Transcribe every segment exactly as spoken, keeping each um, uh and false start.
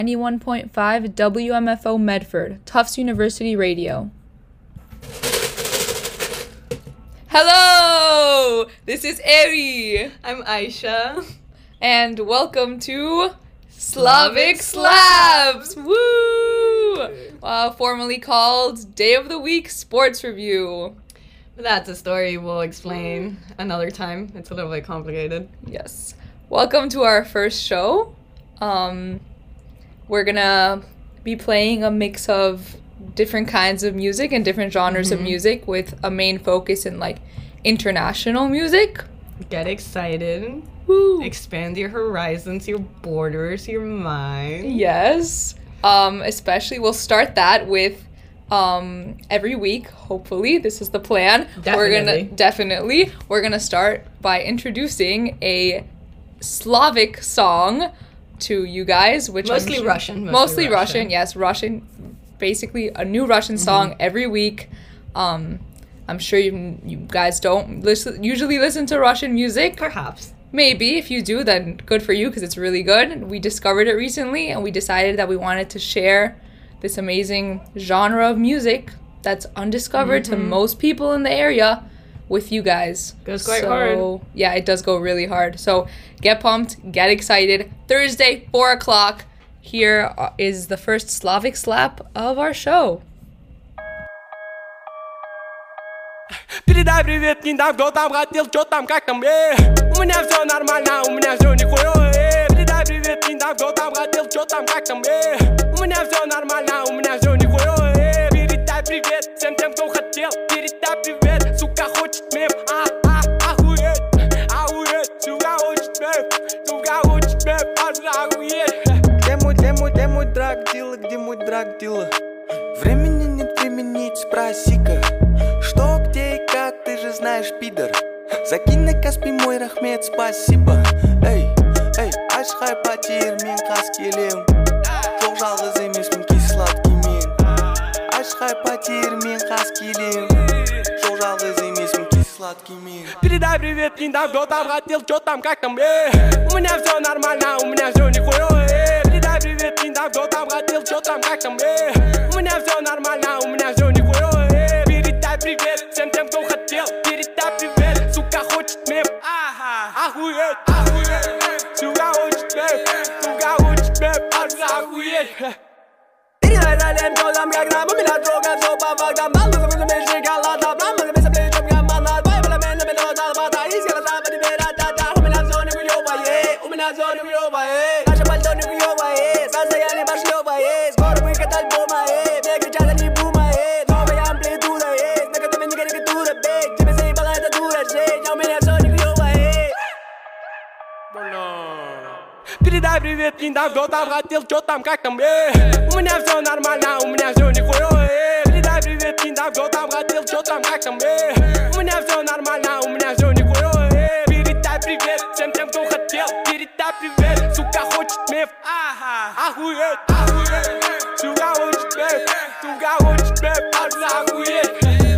ninety-one point five W M F O Medford, Tufts University Radio. Hello! This is Eri. I'm Aisha. And welcome to Slavic Slaps! Woo! Uh, formerly called Day of the Week Sports Review. That's a story we'll explain another time. It's a little bit complicated. Yes. Welcome to our first show. Um, we're gonna be playing a mix of different kinds of music and different genres mm-hmm. of music with a main focus in like international music. Get excited. Woo. Expand your horizons, your borders, your mind. Yes. Um, especially we'll start that with um every week, hopefully. This is the plan. Definitely. We're gonna definitely we're gonna start by introducing a Slavic song to you guys, which mostly I'm, Russian. Mostly, mostly Russian. Russian, yes, Russian. Basically, a new Russian song mm-hmm. every week. Um, I'm sure you you guys don't listen, usually listen to Russian music. Perhaps. Maybe if you do, then good for you because it's really good. We discovered it recently, and we decided that we wanted to share this amazing genre of music that's undiscovered mm-hmm. to most people in the area with you guys. Goes quite so, hard. Yeah, it does go really hard. So get pumped, get excited. Thursday, four o'clock. Here is the first Slavic slap of our show. Передай привет, не там, кто там хотел, что там, как там, э У меня все нормально, у меня все нихуя, э Передай привет, не там, кто там хотел, что там, как там, э У меня все нормально, у меня все нихуя, э Передай привет всем тем, кто хотел, передай привет, сука хочет мем, а, а, охуеть, охуеть, сука хочет мем, сука хочет мем, аж охуеть. Где мой, где мой, где мой драг-дилер, где мой драг-дилер? Времени нет применить, спроси-ка. Что, где и как, ты же знаешь, пидор. Закинь на Каспий мой рахмет, спасибо. Эй, эй, ашхай потер мен қас келем. Жоқ жалғыз емеспін кей сладкий мен. Ашхай потер мен қас келем. Жоқ жалғыз емеспін кей сладкий мен. Передай привет, не там, кто там хотел, что там, как там, э У меня все нормально, у меня все нихуя, э Передай привет, не там, кто там хотел, что там, как там, э У меня все нормально, у меня все нихуя, э Передай привет всем тем, кто хотел, передай привет, сука хочет мем, ага, охуеть, охуеть, сука хочет мем, сука хочет мем, аж охуеть. Передай далее, кто там как нам, у меня трогает жопа, фактом, мало за мной меньше галата, мама за место плечом гамана, твои баламены, меня залбата, из голоса по тебе ра-та-та, у меня все нихуёвое, у меня все нихуёвое, наше пальто нихуёвое, состояние пошлёвое, скоро выход альбома, мне кричат, они бума, новая амплитуда есть, на которой не карикатура, бей, тебе заебала эта дура, жить, а у меня все нихуёвое. Передай привет, не там, кто там хотел, что там, как там, э У меня все нормально, у меня все нихуя, э Передай привет, не там, кто там хотел, что там, как там, э У меня все нормально, у меня все нихуя, э Передай привет всем тем, кто хотел, передай привет, сука хочет мем, ага, охуеть, охуеть, сука хочет мем, сука хочет мем, аж охуеть.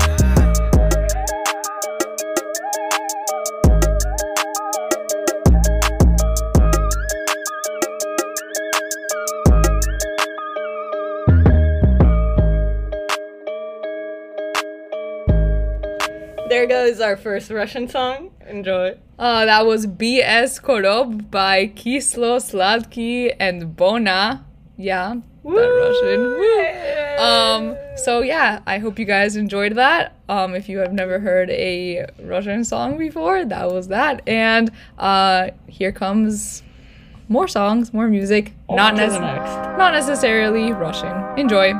There goes our first Russian song. Enjoy. Uh, that was B S Korob by Kislo, Sladky, and Bona. Yeah, Woo! that Russian. Woo! Um, so yeah, I hope you guys enjoyed that. Um, if you have never heard a Russian song before, that was that. And uh, here comes more songs, more music. On not to the nec- next. not necessarily Russian. Enjoy.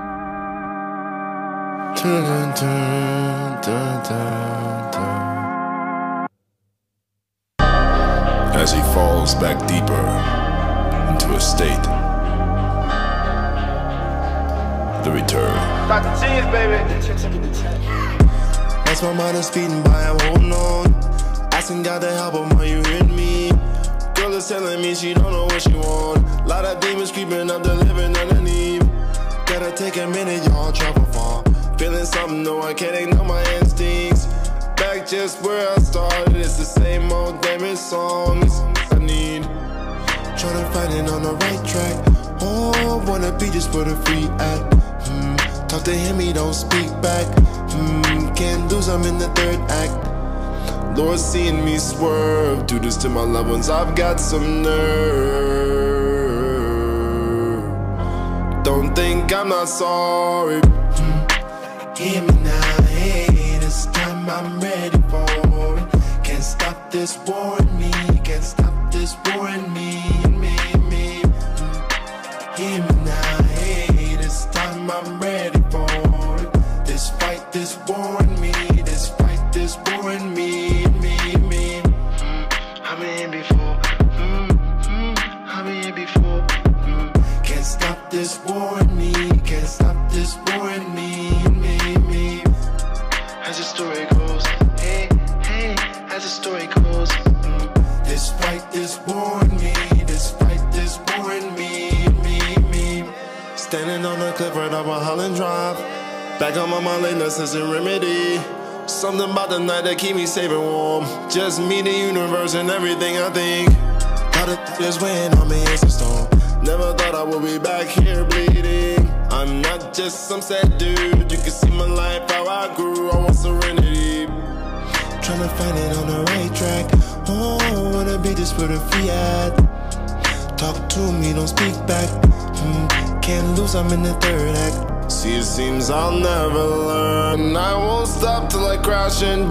Dun, dun, dun, dun, dun. As he falls back deeper into a state, the return. Doctor Cheese, baby. As my mind is speeding by, I'm holding on, asking God to help him. Are you hearing me? Girl is telling me she don't know what she want. Lot of demons creeping up, the living underneath. Gotta take a minute, y'all travel far. Feeling something, no, I can't ignore my instincts. Back just where I started, it's the same old damn songs I need. Trying to find it on the right track. Oh, wanna be just where the free at. Hmm. Talk to him, he don't speak back. Hmm. Can't lose, I'm in the third act. Lord, seeing me swerve, do this to my loved ones, I've got some nerve. Don't think I'm not sorry. Hmm. Hear me now, hey, this time I'm ready for it. Can't stop this war in me, can't stop this war in me, me, me. Hmm. Hear me now, hey, this time I'm ready for it. This fight, this war in me, this fight, this war in me. I've been here before, mm, mm, I've been here before, mm. Can't stop this war in me, can't stop this war in me, me, me. As the story goes, hey, hey, as the story goes, mm. This fight, this war in me, this fight, this war in me, me, me. Standing on the cliff right up on Holland Drive, back on my mind, late necessary remedy. Something about the night that keep me safe and warm. Just me, the universe, and everything I think. How the th is weighing on me, it's a storm. Never thought I would be back here bleeding. I'm not just some sad dude. You can see my life, how I grew. I want serenity. Tryna find it on the right track. Oh, wanna be just where the free at. Talk to me, don't speak back. Hmm. Can't lose, I'm in the third act. See, it seems I'll never learn. I won't stop till I crash and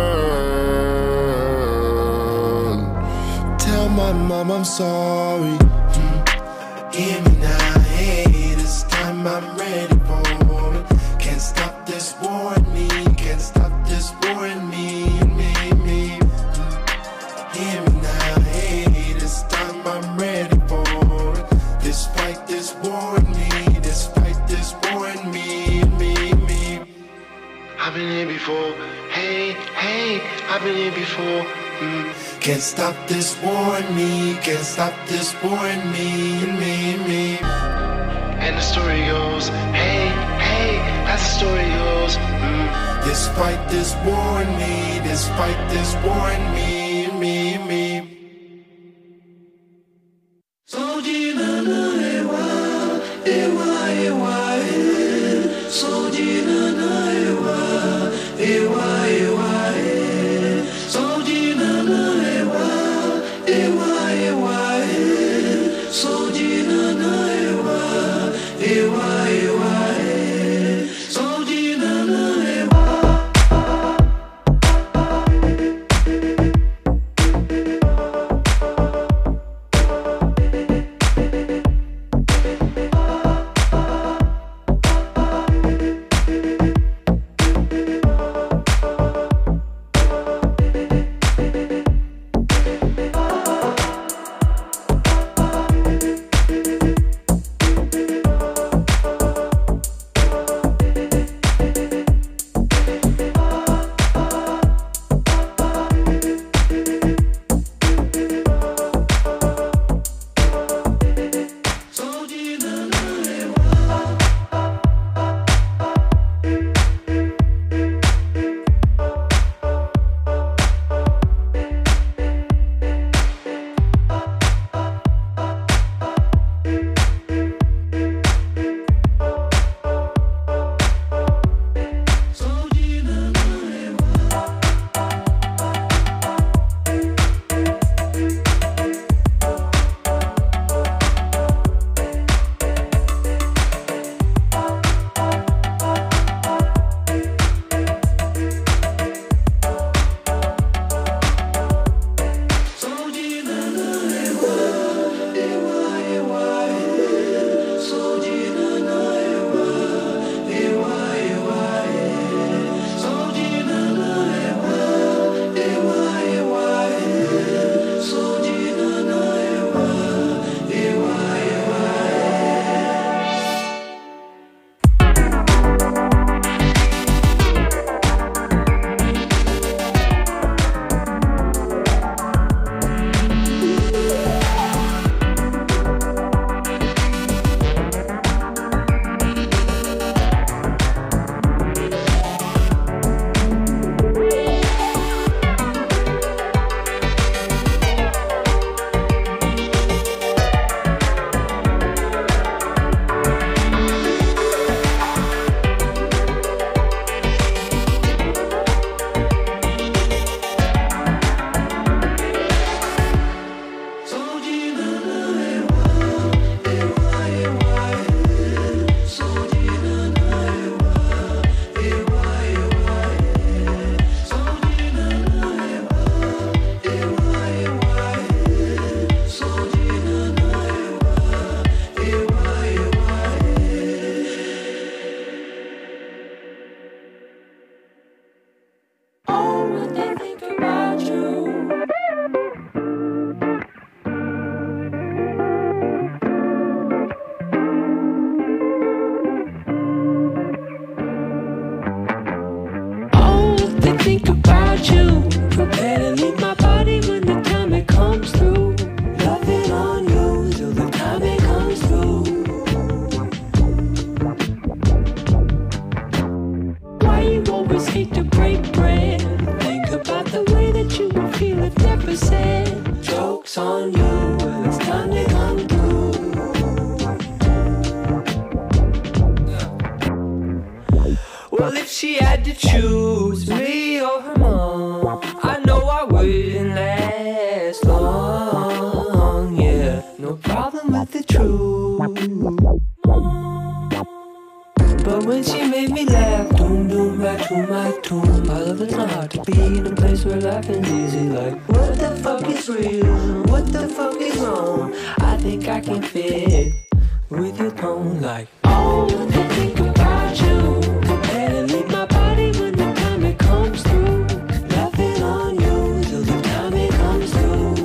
burn. Tell my mom I'm sorry. Hmm. Hear me now, hey, this time I'm ready for it. Can't stop this war in me, can't stop this war in me, me, me. Hmm. Hear me now, hey, this time I'm ready for it. This fight, this war in me, this fight, this war in me, me, me. I've been here before, hey, hey, I've been here before. Mm. Can't stop this war in me, can't stop this war in me, me, me. And the story goes, hey, hey, as the story goes. Mm. This fight, this war in me, this fight, this war in me, me, me. Well, if she had to choose me or her mom, I know I wouldn't last long. Yeah, no problem with the truth. But when she made me laugh, doom doom back to my tomb. I love it's not hard to be in a place where life is easy. Like, what the fuck is real? What the fuck is wrong? I think I can fit with your tone. Like, oh, I think about you. Better leave my body when the time it comes through. Laughing on you till the time it comes through.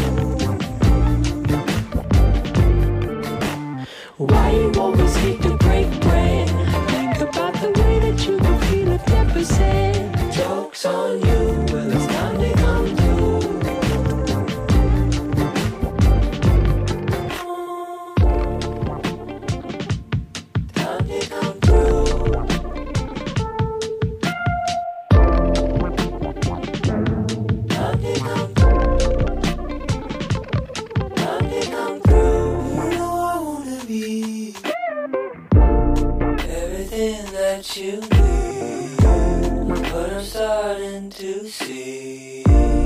Why you always hate to break bread? About the way that you can feel if never said. Joke's on you, well it's time to come through. Time to come through. Time to come through. Time to come through. You know I wanna be everything that you need, but I'm starting to see.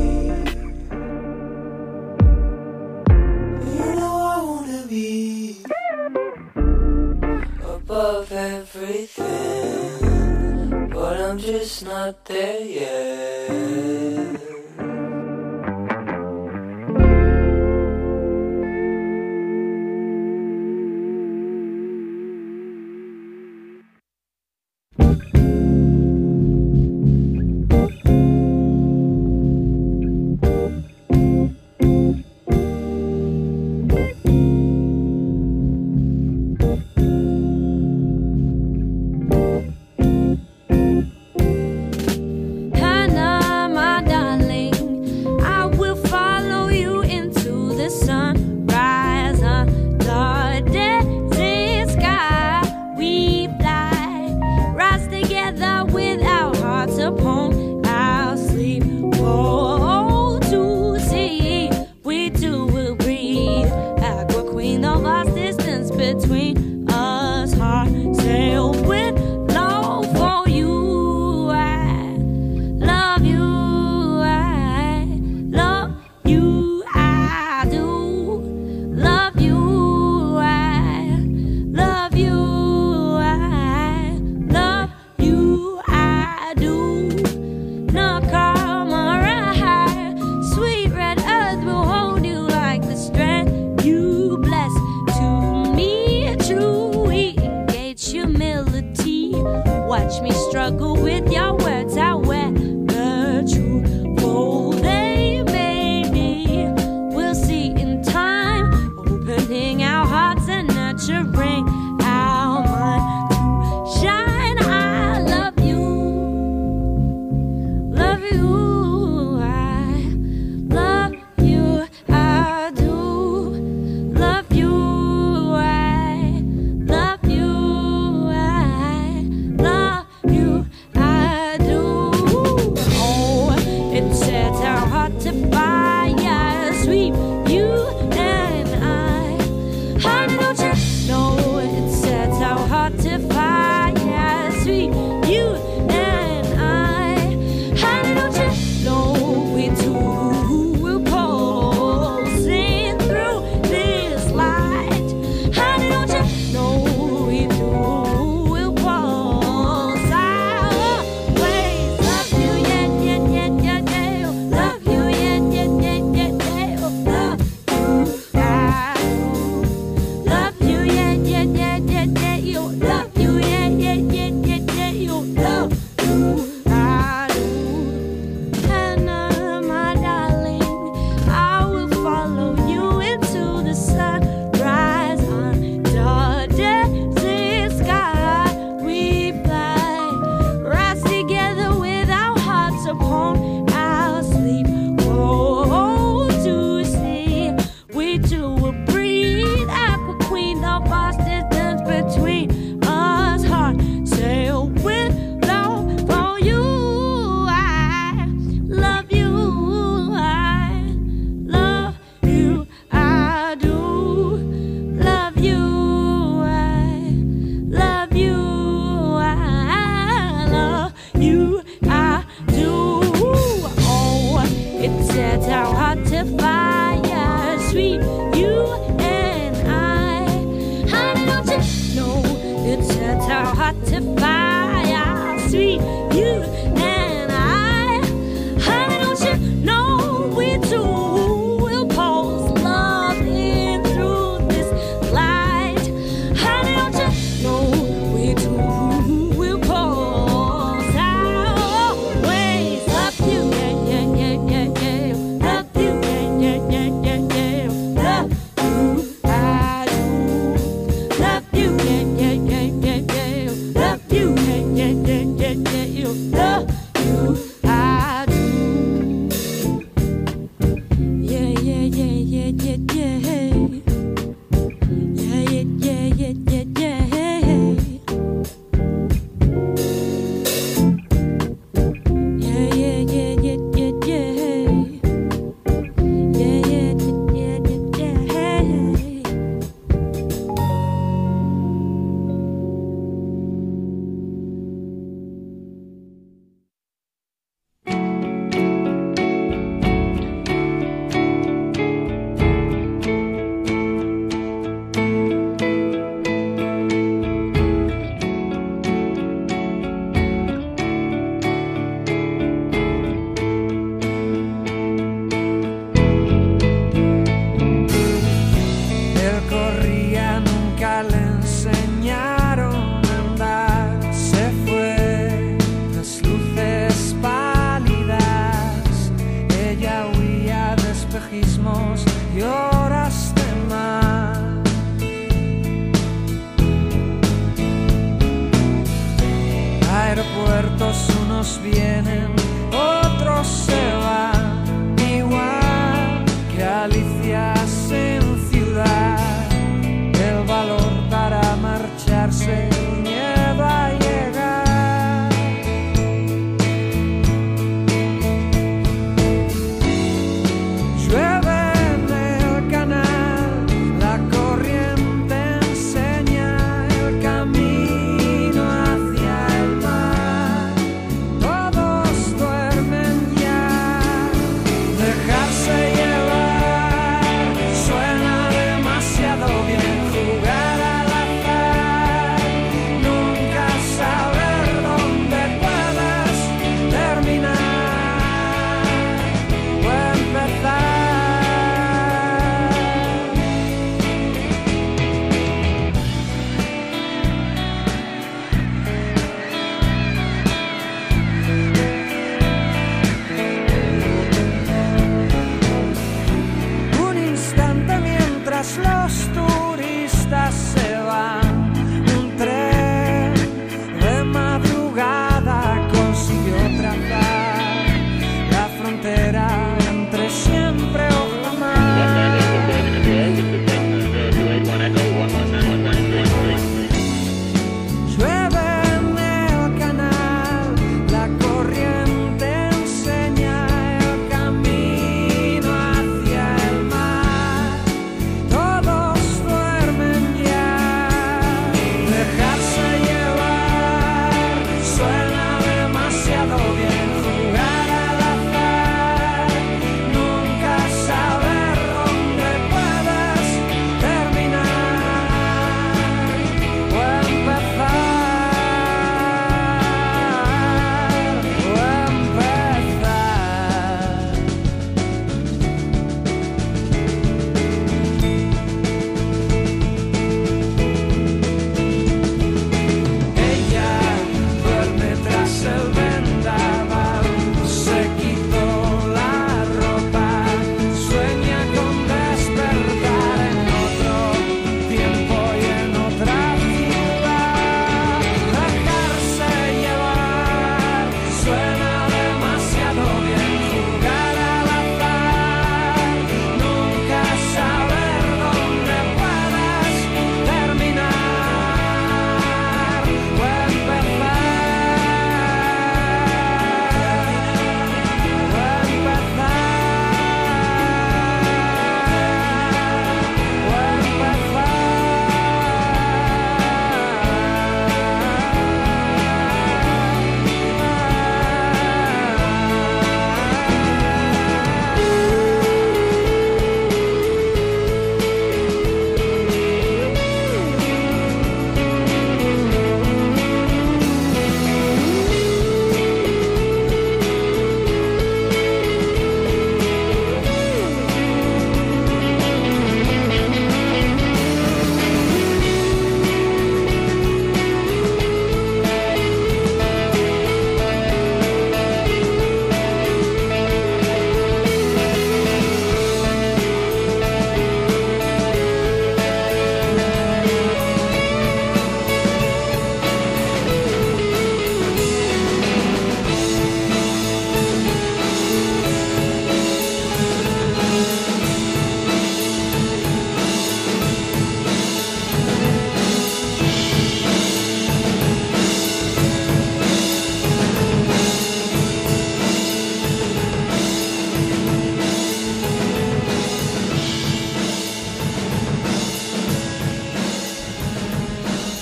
You know I wanna be above everything, but I'm just not there yet. Honey, don't you know it's words are hot to fire, sweet you and I. Honey, don't you know we two will pause love in through this light? Honey, don't you know we two will pause? I always love you, yeah, yeah, yeah, yeah, yeah. Love you, yeah, yeah, yeah, yeah, yeah. Love you, I do. Love you, yeah, yeah, yeah, yeah, yeah. Love you, yeah, yeah, yeah, yeah, yeah. Love you, I do. Yeah, yeah, yeah, yeah, yeah, yeah. Yeah, yeah, yeah, yeah, yeah, yeah. Yeah, yeah, yeah, yeah, yeah, yeah. Yeah, yeah, yeah, yeah, yeah, yeah. Él corría, nunca le enseñaron a andar. Se fue, las luces pálidas. Ella huía de espejismos y horas de mar. Aeropuertos, unos vienen, otros se van. Igual que Alicias en ciudad. El valor para marcharse, el miedo a llegar. Llueve en el canal, la corriente enseña el camino hacia el mar. Todo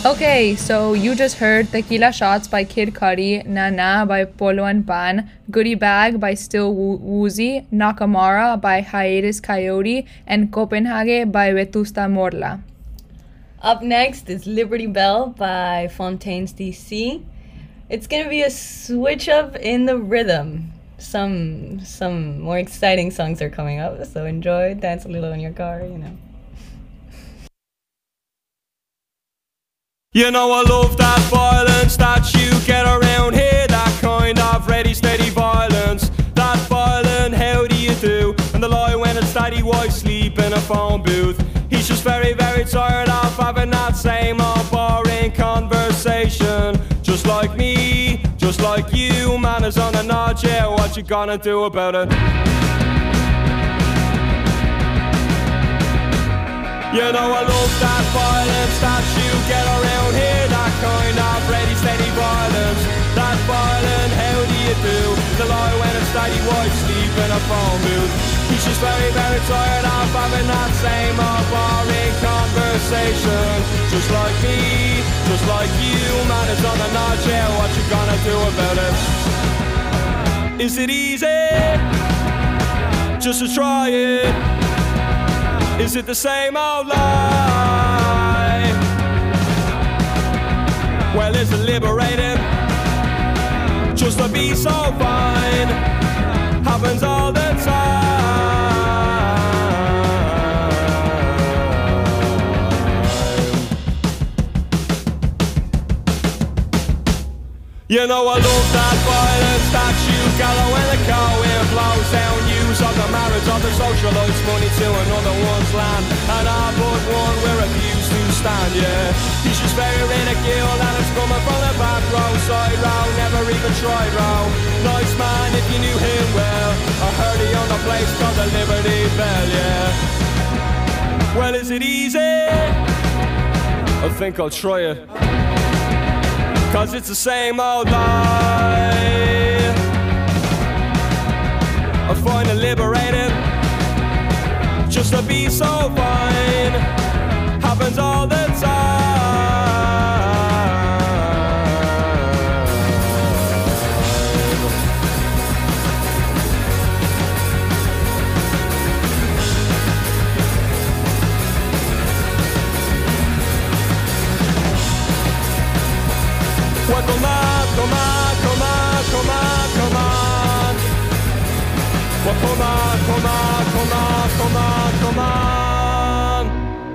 Okay, so you just heard Tequila Shots by Kid Cudi, Na Na by Polo and Pan, Goodie Bag by Still Woo- Woozy, Nakamara by Hiatus Coyote, and Copenhagen by Vetusta Morla. Up next is Liberty Bell by Fontaines D C. It's gonna be a switch up in the rhythm. Some some more exciting songs are coming up, so enjoy, dance a little in your car, you know. You know I love that violence that you get around here, that kind of ready steady violence. That violent, how do you do? And the lie when it's daddy wife sleep in a phone booth. He's just very, very tired of having that same old boring conversation. Just like me, just like you, man is on a nod, yeah, what you gonna do about it? You know I love that violence that you get around here, that kind of ready steady violence. That violent, how do you do? The lie when it's daddy wife sleep in a phone booth. He's just very, very tired of having that same old boring conversation. Just like me, just like you, man is on the nod, yeah, what you gonna do about it? Is it easy? Just to try it. Is it the same old lie? Well, is it liberating? Just to be so fine happens all the time. You know I love that violence that you gather when the car wind blows down. Use of the marriage of the socialites, money to another one's land. And I but one we refuse to stand, yeah. He's just very ridicule and it's coming from the back row, side row, never even tried row. Nice man if you knew him well. I heard he owned a place called the Liberty Bell, yeah. Well, is it easy? I think I'll try it. Cause it's the same old lie. I find it liberating just to be so fine happens all the time. Well, come on, come on, come on, come on, come on. Well, come on, come on, come on, come on, come on.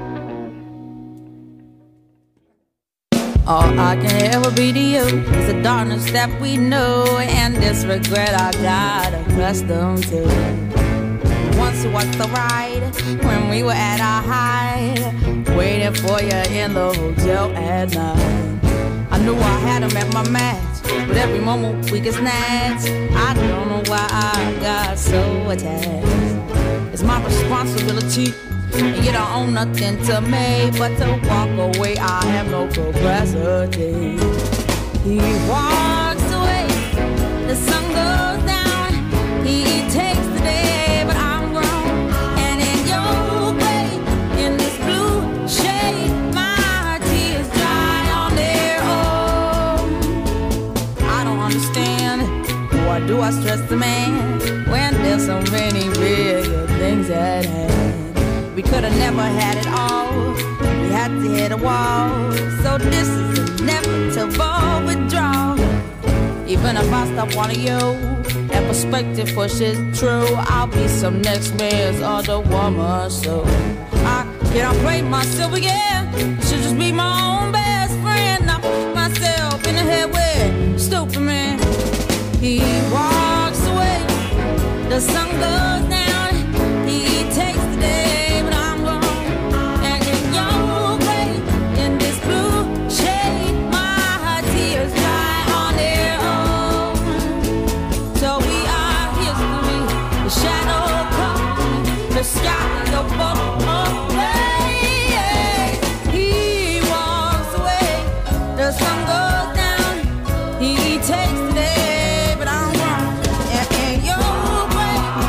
All I can ever be to you is the darkness that we know and this regret I got accustomed to. Once it was the ride when we were at our height, waiting for you in the hotel at night. I knew I had him at my match, but every moment we get snatched. I don't know why I got so attached. It's my responsibility, and you don't own nothing to me but to walk away. I have no capacity. He walks away, the sun goes down. He takes the day, but I'm grown. And in your way, in this blue shade, my tears dry on their own. I don't understand, why do I stress the man when there's so many real things at hand? We could have never had it all, we had to hit a wall. So this is inevitable withdrawal. Even if I stop wanting you, that perspective pushes true. I'll be some next man's other woman, so I can't play myself again. I should just be my own best friend. I put myself in the head with stupid man. He walks away, the sun goes down. He takes the day, but I'm gone. And in your way, in this blue shade, my tears dry on their own. So we are history, the shadow comes, the sky is above away. He walks away, the sun goes down. He takes the day, but I'm wrong. And in your way,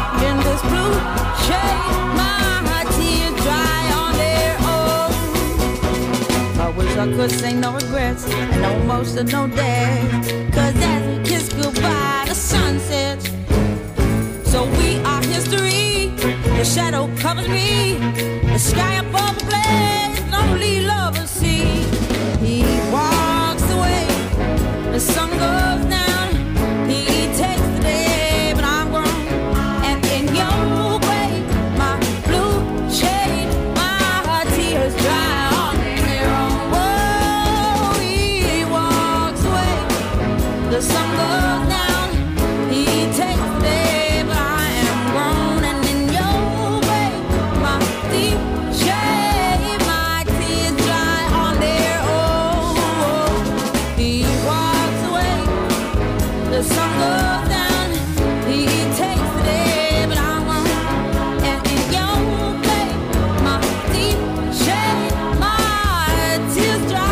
cause ain't no regrets and no emotional day. Cause as we kiss goodbye, the sun sets. So we are history. The shadow covers me. The sky above the blaze, lonely lovers see. He walks away, the sun goes down. He takes the day, but I'm grown. And in your way, my blue shade, my tears dry on their own. Whoa, he walks away, the sun goes down. He takes the day, but I am grown. And in your way, my deep shade, my tears dry on their own. He walks away, the sun goes down. He takes the day, but I'm grown. And in your way, my deep shade, my tears dry.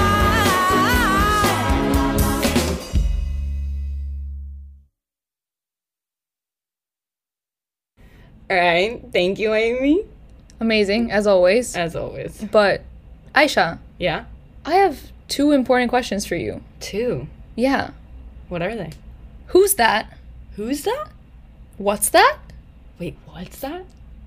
All right. Thank you, Amy. Amazing, as always. As always. But, Aisha, Yeah. I have two important questions for you. Two. Yeah. What are they? Who's that? Who's that? What's that? Wait, what's that?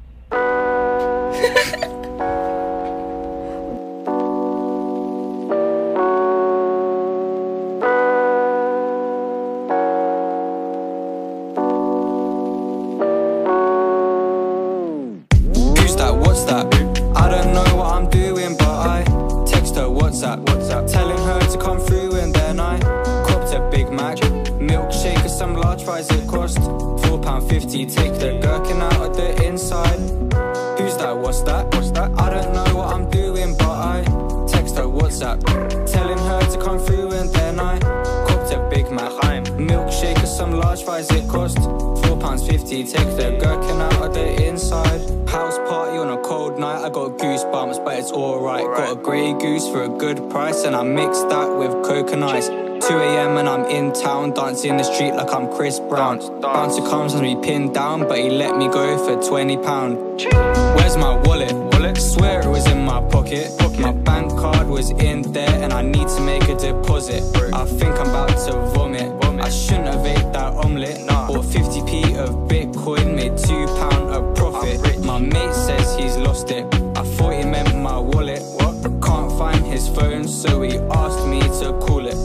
Who's that? What's that? I don't know what I'm doing, but I text her WhatsApp, WhatsApp, telling her to come through, and then I copped a Big Mac, milkshake, and some large fries. It cost four pound fifty. Take the gherkin out of the inside. Who's that? What's that? What's that? I don't know what I'm doing, but I text her WhatsApp, telling her to come through, and then I copped a Big Mac, milkshake, and some large fries. It cost four pounds fifty. Take the gherkin out of the inside. House party on a cold night, I got goosebumps, but it's alright. Got a grey goose for a good price, and I mixed that with Coke and ice. two a.m. and I'm in town, dancing in the street like I'm Chris Brown. Bouncer comes and we pinned down, but he let me go for twenty pounds. Where's my wallet? Wallet? Swear it was in my pocket. My bank card was in there, and I need to make a deposit. I think I'm about to vomit. I shouldn't have ate that omelette. Bought fifty p of Bitcoin, made two pound of profit. My mate says he's lost it. I thought he meant my wallet. Can't find his phone, so he asked me to call it.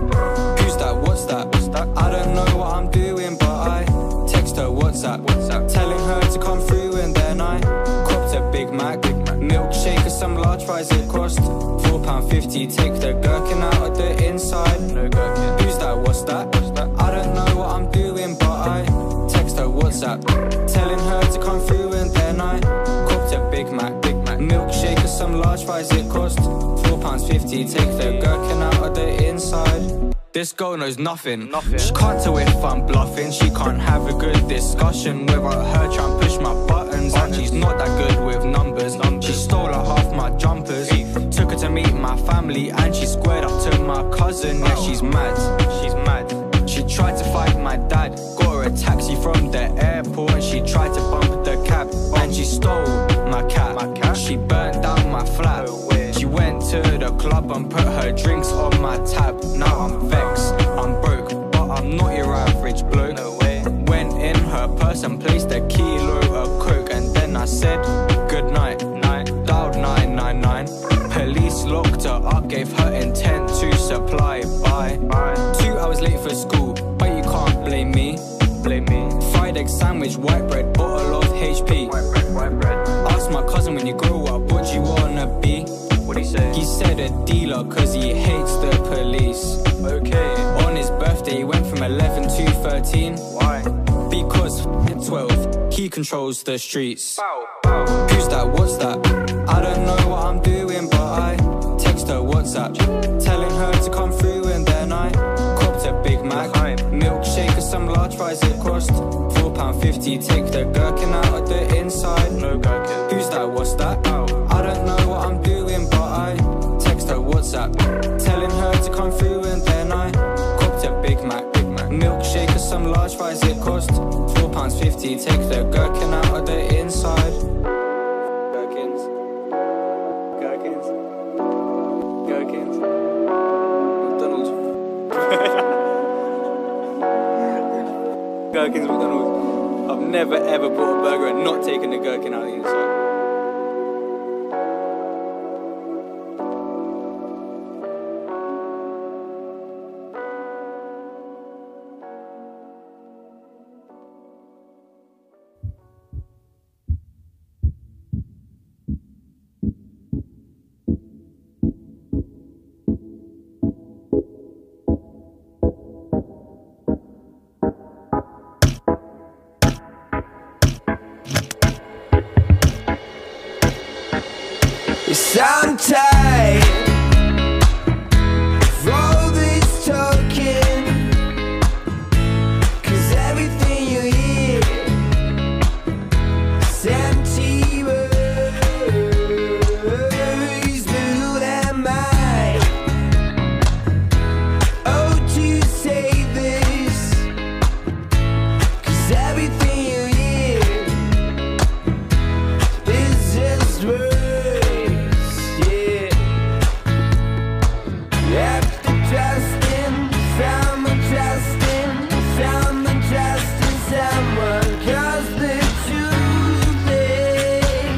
Who's that? What's that? What's that? I don't know what I'm doing, but I text her WhatsApp, WhatsApp, telling her to come through, and then I copped a Big Mac, Big Mac, milkshake, and some large fries. It cost four pound fifty. Take the gherkin out of the inside. No gherkin. Who's that? What's that? What's that? I don't know what I'm doing, but I text her WhatsApp, telling her to come through, and then I copped a Big Mac, Big Mac, milkshake, and some large fries. It cost four pounds fifty. Take the gherkin out of the inside. This girl knows nothing. nothing. She can't tell if I'm bluffing. She can't have a good discussion without her trying to push my buttons. And she's not that good with numbers. numbers. She stole her half my jumpers. Took her to meet my family, and she squared up to my cousin. Yeah, she's mad. She's mad. She tried to fight my dad. Got her a taxi from the airport, and she tried to bump the cab. And she stole my cat. My cat? She burnt down my flat. She went to the club and put her drinks on my tab. Now I'm vexed, I'm broke, but I'm not your average bloke. No way. Went in her purse and placed a kilo of coke, and then I said good night. Night. Dialed nine nine nine. Police locked her up, gave her intent to supply. Bye. Bye. Two hours late for school, but you can't blame me. Blame me. Fried egg sandwich, white bread, bottle of H P. White bread, white bread. Asked my cousin, when you grow up, what do you wanna be? What'd he say? He said a dealer, cause he hates the police. Okay. On his birthday, he went from eleven to thirteen. Why? Because at twelve, he controls the streets. Bow, bow. Who's that? What's that? I don't know what I'm doing, but I text her WhatsApp, telling her to come through, and then I copped a Big Mac, milkshake, and some large fries. It cost four pound fifty. Take the gherkin out of the inside. No gherkin. Who's that? What's that? I don't know what I'm doing, but I text her WhatsApp, telling her to come through, and then I copped a Big Mac, Big Mac, milkshake, and some large fries. It cost four pounds fifty. Take the gherkin out of the inside. Gherkins, gherkins, gherkins. gherkins at McDonald's. I've never ever bought a burger and not taken the gherkin out of the inside. I'm tired of all this talking, 'cause everything you hear is empty words, blue and mine. Oh, to say this, 'cause everything you hear is just words. After trusting, someone trusting, someone trusting someone, 'cause the truth is,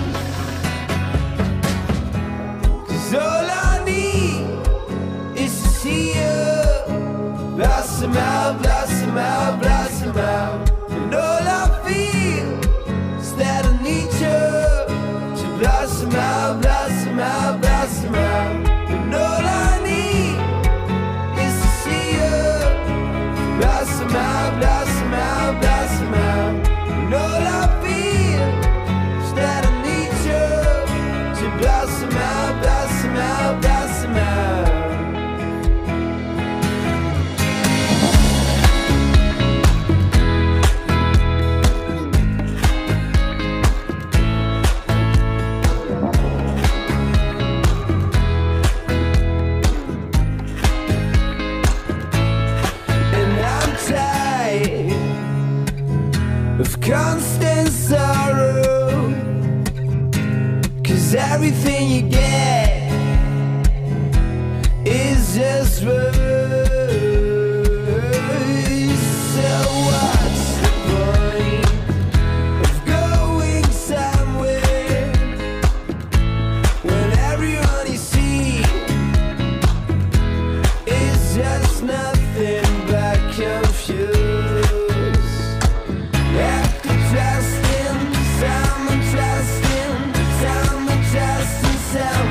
'cause all I need is to see you blossom out, blossom out, blossom out. And all I feel is that I need you to blossom out, blossom out, blossom out. And all I need is to see you blossom out, blossom out, blossom out. And all I feel is that I need you to blossom out, blossom out, blossom out. Of constant sorrow, 'cause everything you get is just words. So what's the point of going somewhere when everyone you see is just nothing but confused? After trusting, someone trusting, someone trusting, someone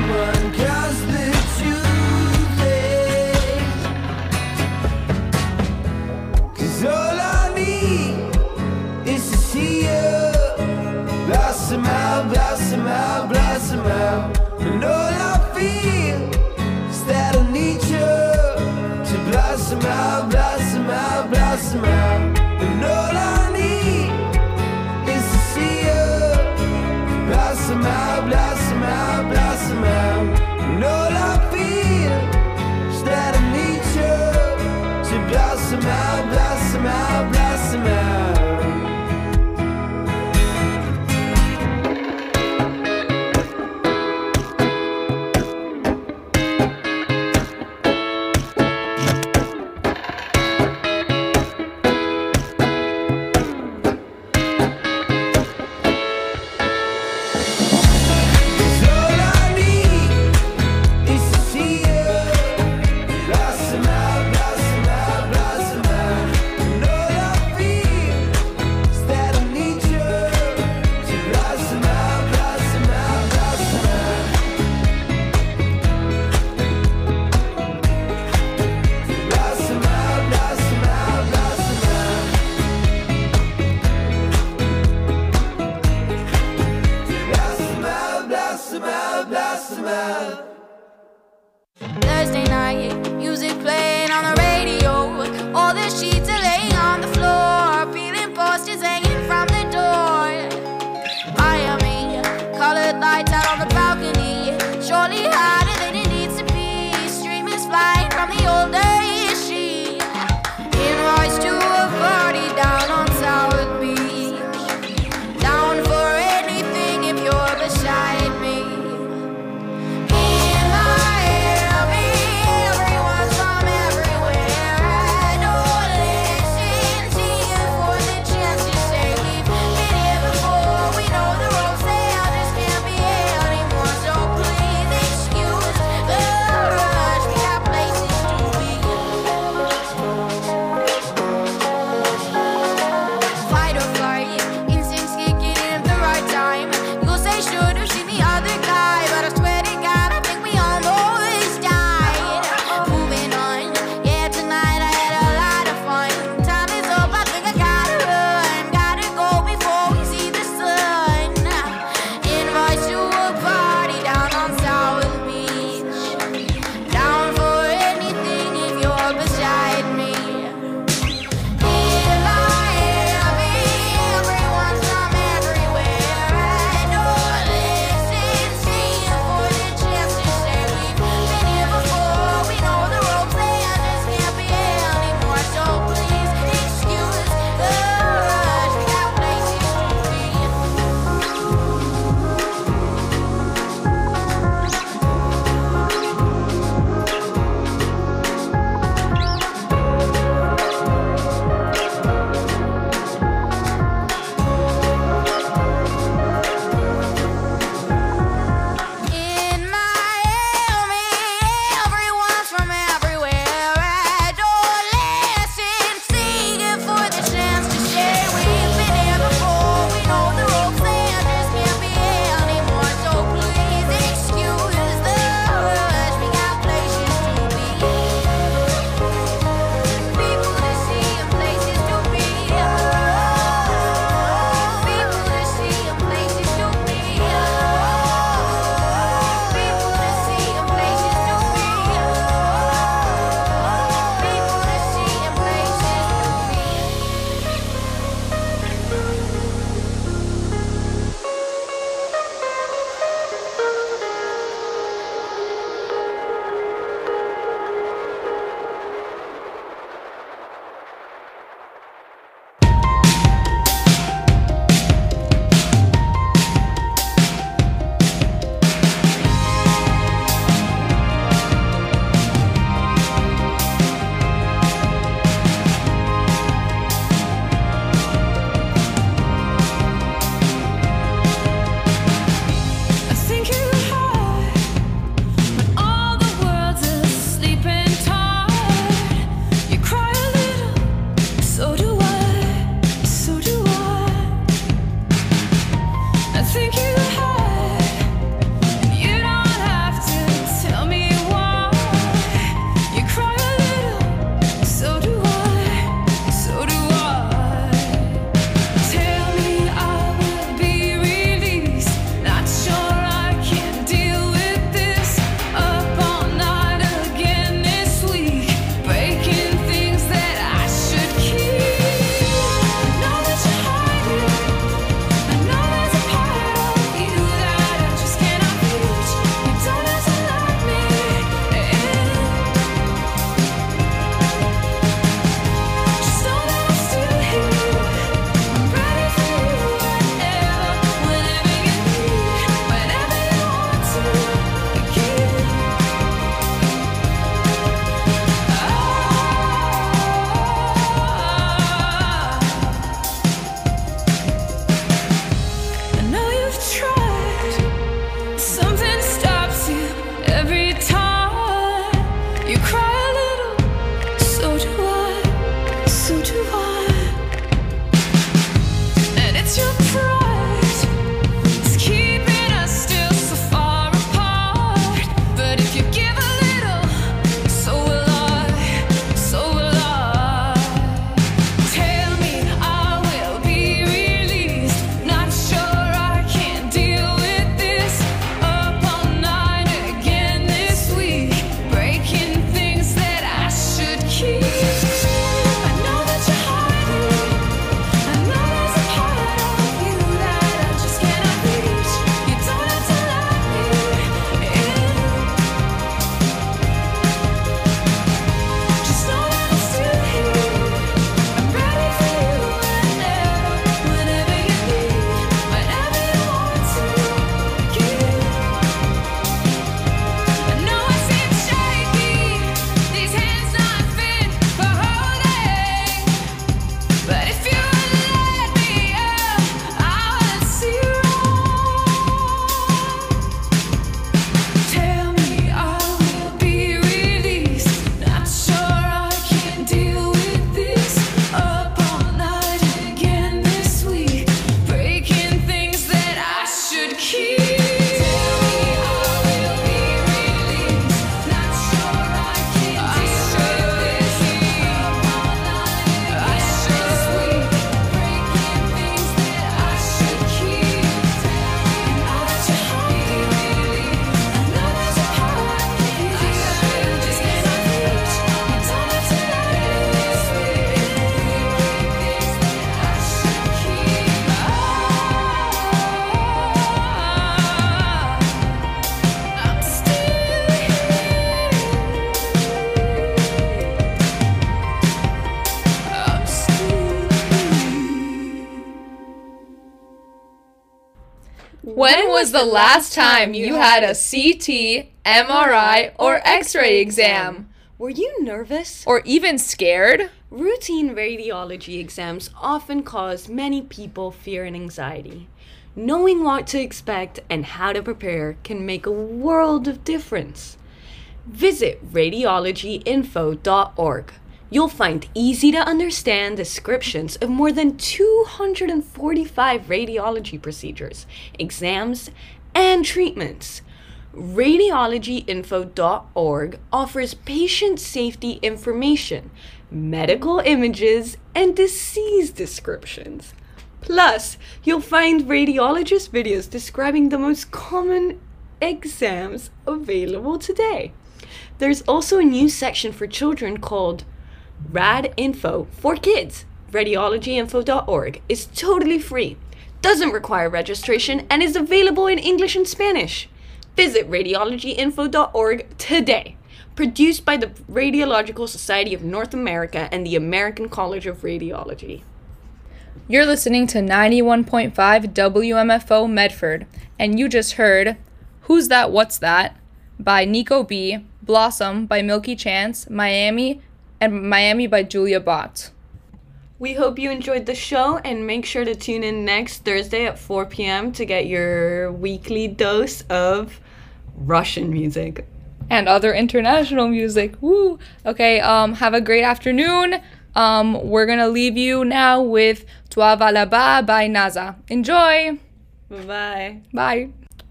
When was the last time you had a C T, M R I, or X-ray exam? Were you nervous? Or even scared? Routine radiology exams often cause many people fear and anxiety. Knowing what to expect and how to prepare can make a world of difference. Visit radiology info dot org. You'll find easy-to-understand descriptions of more than two hundred forty-five radiology procedures, exams, and treatments. radiology info dot org offers patient safety information, medical images, and disease descriptions. Plus, you'll find radiologist videos describing the most common exams available today. There's also a new section for children called Rad Info for Kids. radiology info dot org is totally free, doesn't require registration, and is available in English and Spanish. Visit radiology info dot org today. Produced by the Radiological Society of North America and the American College of Radiology. You're listening to ninety-one point five W M F O Medford, and you just heard Who's That, What's That by Nico B, Blossom by Milky Chance, Miami, and Miami by Julia Bott. We hope you enjoyed the show, and make sure to tune in next Thursday at four p.m. to get your weekly dose of Russian music. And other international music. Woo! Okay, um, have a great afternoon. Um, we're gonna leave you now with Toi va là-bas by Naza. Enjoy! Bye. Bye.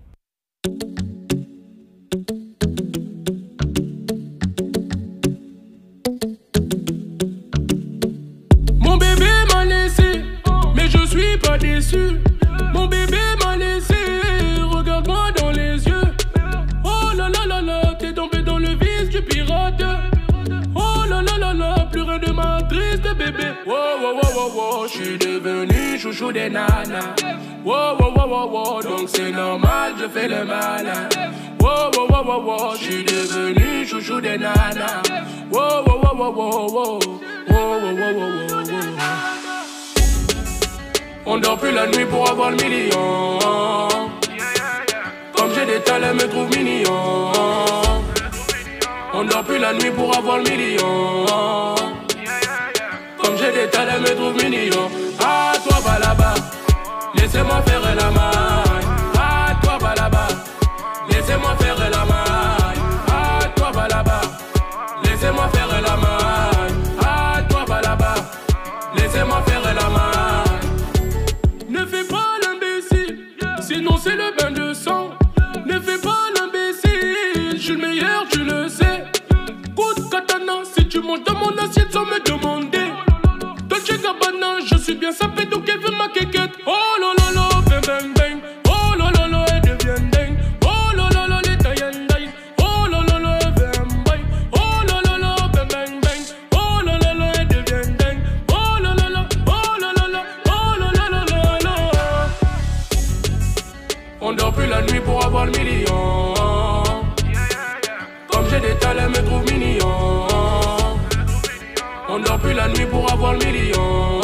Mon bébé m'a laissé, mais je suis pas déçu. Mon bébé m'a laissé, regarde-moi dans les yeux. Oh là là là là, t'es tombé dans le vice du pirate. Oh là là là là, plus rien de ma triste bébé. Wow wow wow wow wow, j'suis devenu chouchou des nanas. Wow wow wow wow wow, donc c'est normal, je fais le malin. Wow wow wow wow wow, j'suis devenu chouchou des nanas. Wow wow wow wow wow wow, wow wow wow wow wow. On dort plus la nuit pour avoir le million. Comme j'ai des talents, elle me trouve mignon. On dort plus la nuit pour avoir le million. Comme j'ai des talents, elle me trouve mignon. Ah, toi va là-bas, laissez-moi faire la maille. Ah, toi va là-bas, laissez-moi faire la maille. Ah, toi va là-bas, laissez-moi faire la maille. Ah, toi va là-bas, laissez-moi faire la maille. Ne fais pas l'imbécile, sinon c'est le bain de sang. Ne fais pas l'imbécile, je suis le meilleur, tu le sais. Good katana, si tu manges dans mon assiette sans me demander. Dolce Gabbana, je suis bien sapé, donc elle veut ma quéquette. Oh là là là, bang bang bang. Oh là là là, elle devient dingue. Oh là là là, les tailles d'aïe. Oh là là là, elle veut un bail. Oh là là là, bang bang bang. Oh là là là, elle devient dingue. Oh là là là, oh là là là, oh là là là là là. On dort plus la nuit pour avoir le million. Comme j'ai des talents, elle me trouve mignon. On dort plus la nuit pour avoir le million.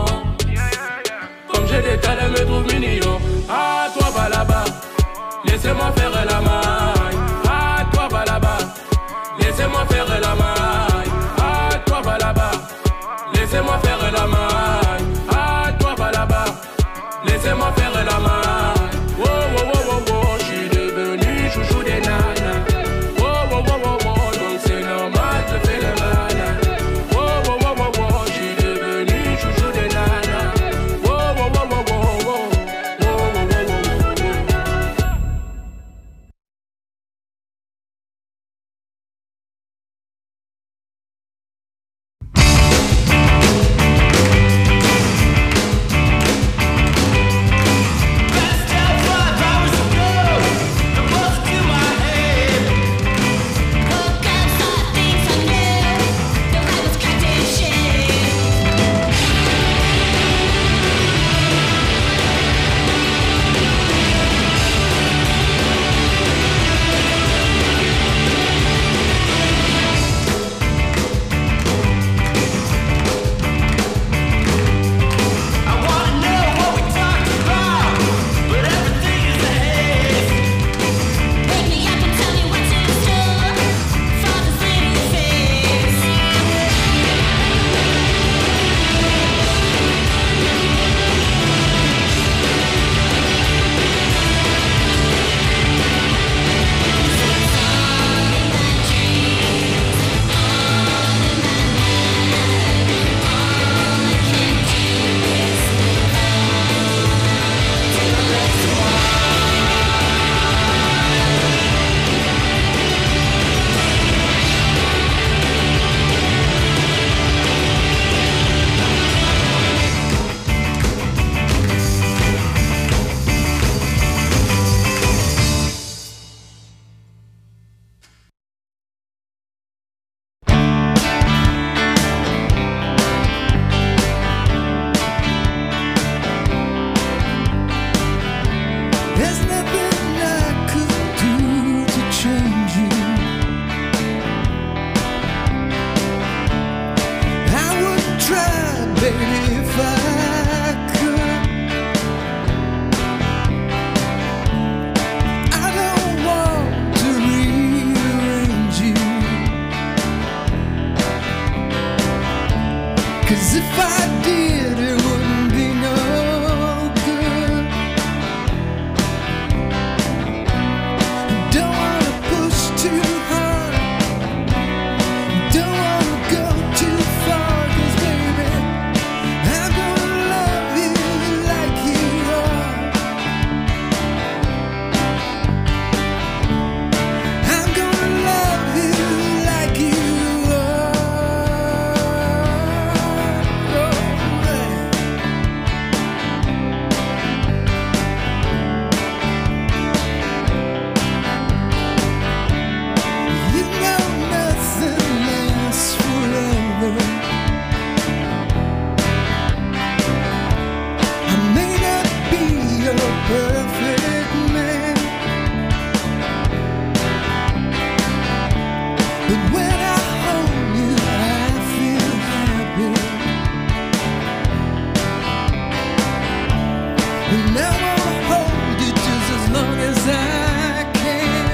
Comme j'ai des talents, elle me trouve mignon. Ah, toi va là-bas, laissez-moi faire la maille. Ah, toi va là-bas, laissez-moi faire la maille. Ah, toi va là-bas, laissez-moi faire la maille. Ah, toi va là-bas, laissez-moi faire la maille. Wow, wow, wow, wow, wow, j'suis devenu chouchou des nanas. Wow, wow, wow, wow, wow, donc c'est normal, je fais le malin. Wow, wow, wow, wow, wow, j'suis devenu chouchou des nanas. Wow, wow, wow, wow, wow, wow, wow, baby, if I could. I don't want to rearrange you, 'cause if I did, it wouldn't be no good. Don't wanna push too hard, don't wanna go too far, 'cause baby, I'm gonna love you like you are. I'm gonna love you like you are. Oh, man. You know nothing lasts forever. I may not be your perfect man, but when I hold you, I feel happy. And I wanna hold you just as long as I can.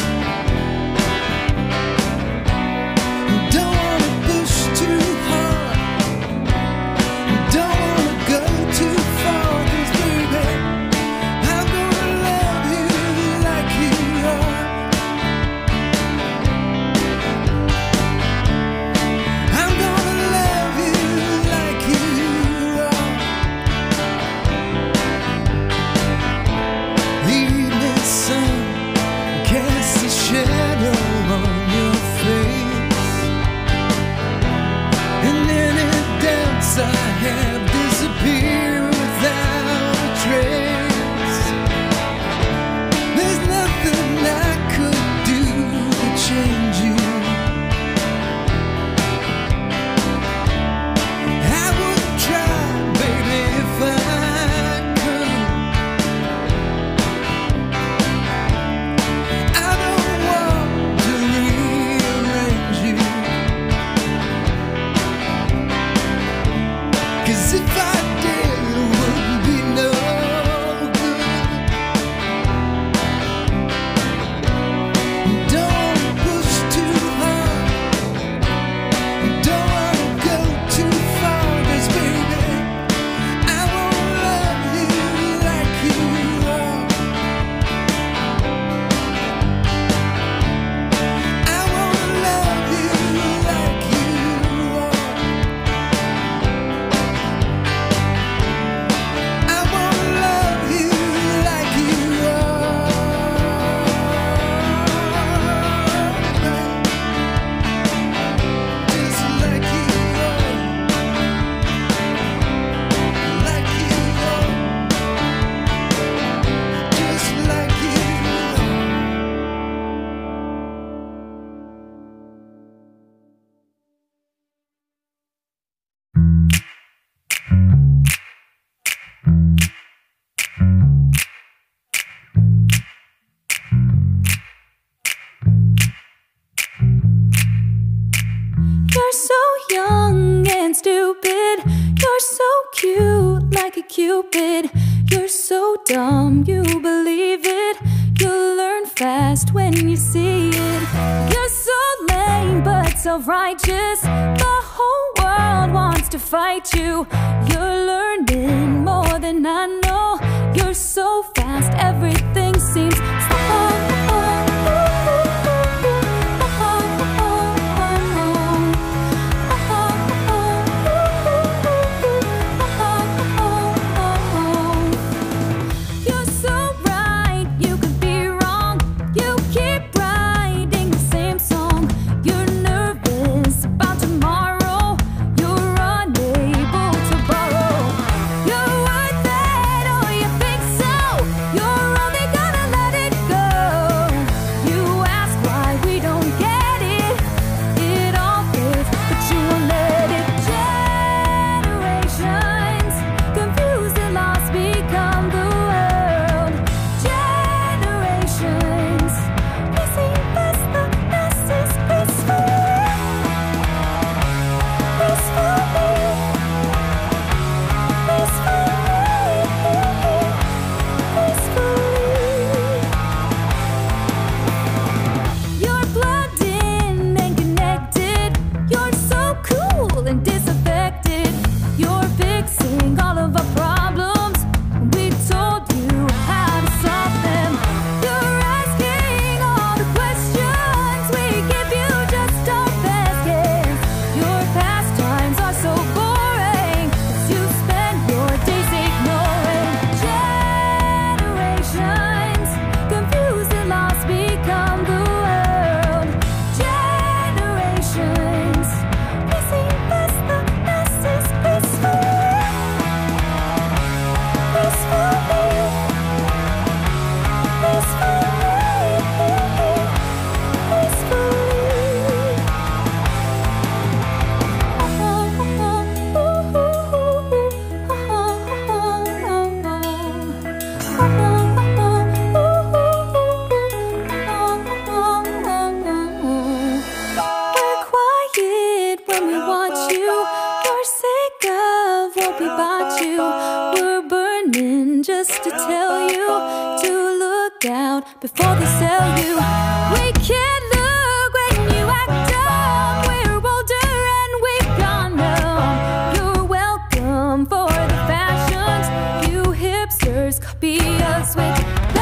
Don't wanna push too hard, don't wanna go too far, 'cause baby, I'm gonna love you like you are. I'm gonna love you like you are. The evening sun casts a shadow on your face, and any doubts I have disappear without a trace. There's nothing I could do to change you. I would try, baby, if I could. I don't want to rearrange you, 'cause if I did, it wouldn't be no good. Don't push too hard, don't wanna go too far, 'cause baby, I wanna love you like you are. I wanna love you like you are. I wanna love you like you are. Just like you are. Like you are. Just like you are. You're so young and stupid. You're so cute like a cupid. You're so dumb, you believe it. You'll learn fast when you see it. You're so lame but self-righteous. The whole world wants to fight you. You're learning more than I know. You're so fast, everything seems slow. You're so right, you could be wrong. You keep writing the same song. You're nervous about tomorrow. You're unable to borrow. You're worth it, or you think so. You're all want you. Your sick of won't be bought you. We're burning just to tell you to look out before they sell you. We can't look when you act dumb. We're older and we've gone numb. You're welcome for the fashions. You hipsters copy us with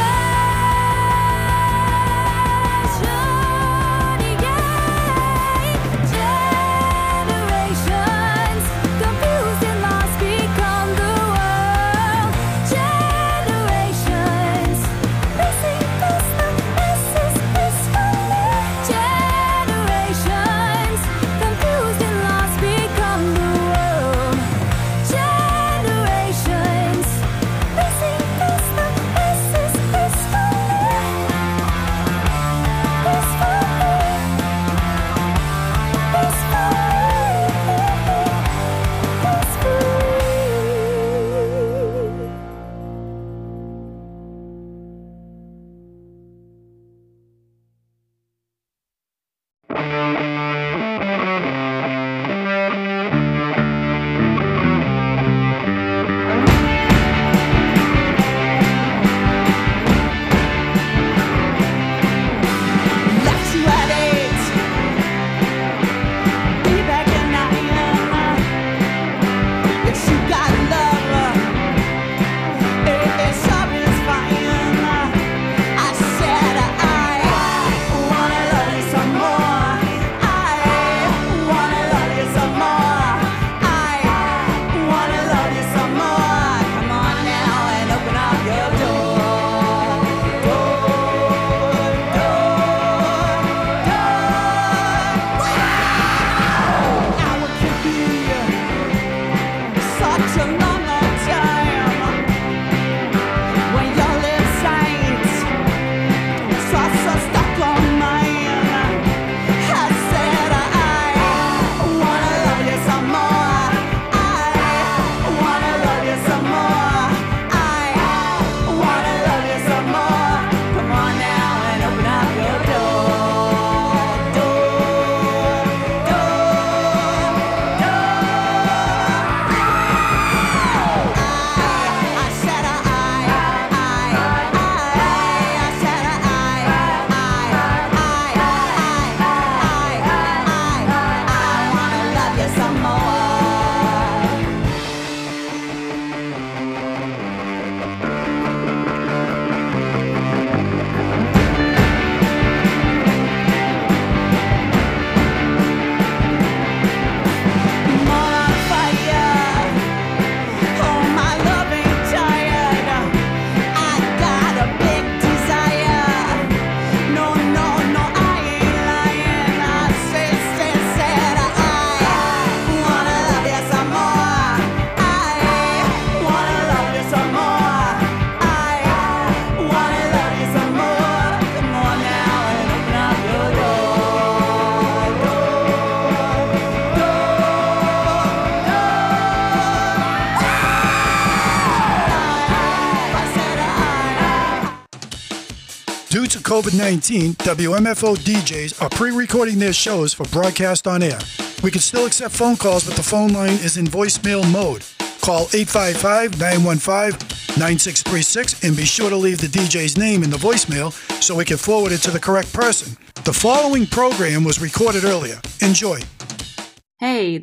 Due to COVID nineteen, W M F O D Js are pre-recording their shows for broadcast on air. We can still accept phone calls, but the phone line is in voicemail mode. Call eight five five, nine one five, nine six three six and be sure to leave the D J's name in the voicemail so we can forward it to the correct person. The following program was recorded earlier. Enjoy. Hey,